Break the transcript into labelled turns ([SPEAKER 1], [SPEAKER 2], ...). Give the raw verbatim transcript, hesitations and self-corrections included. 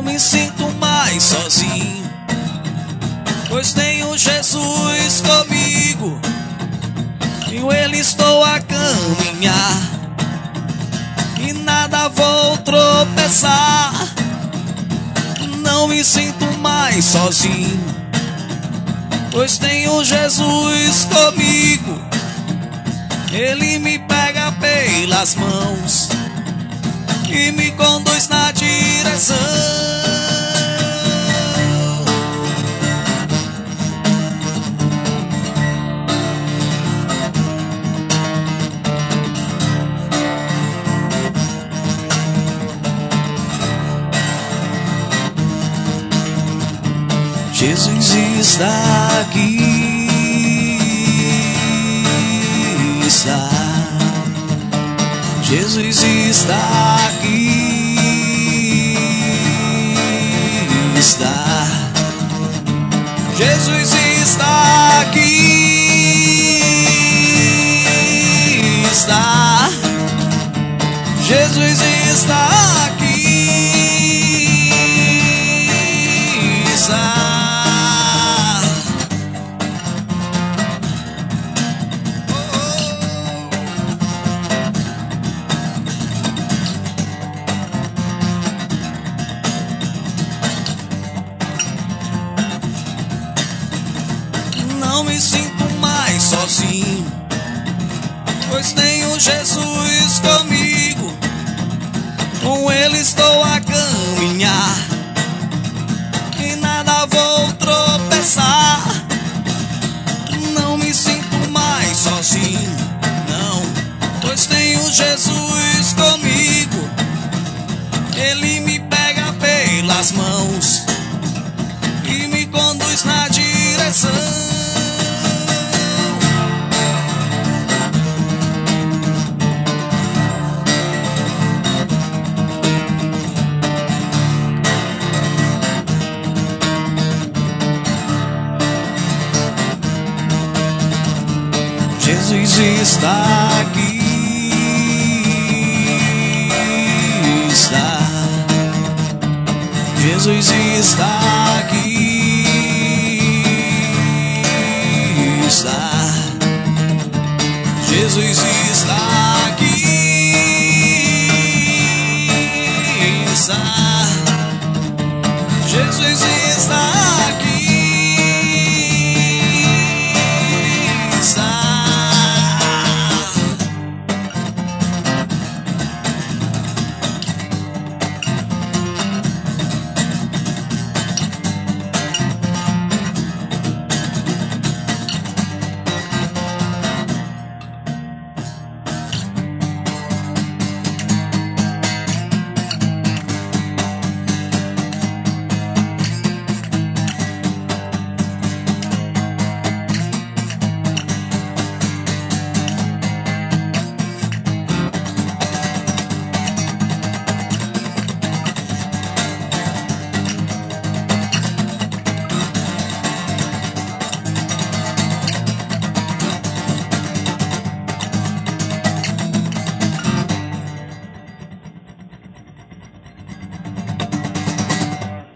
[SPEAKER 1] Não me sinto mais sozinho, pois tenho Jesus comigo. Com Ele estou a caminhar e nada vou tropeçar. Não me sinto mais sozinho, pois tenho Jesus comigo. Ele me pega pelas mãos e me conduz na direção. Jesus está aqui, está. Jesus está aqui, está. Jesus está aqui, está. Jesus está aqui, está. Não me sinto mais sozinho, pois tenho Jesus comigo. Com Ele estou a caminhar e nada vou tropeçar. Não me sinto mais sozinho, não, pois tenho Jesus comigo. Ele me pega pelas mãos e me conduz na direção. Jesus está aqui, está. Jesus está aqui, está. Jesus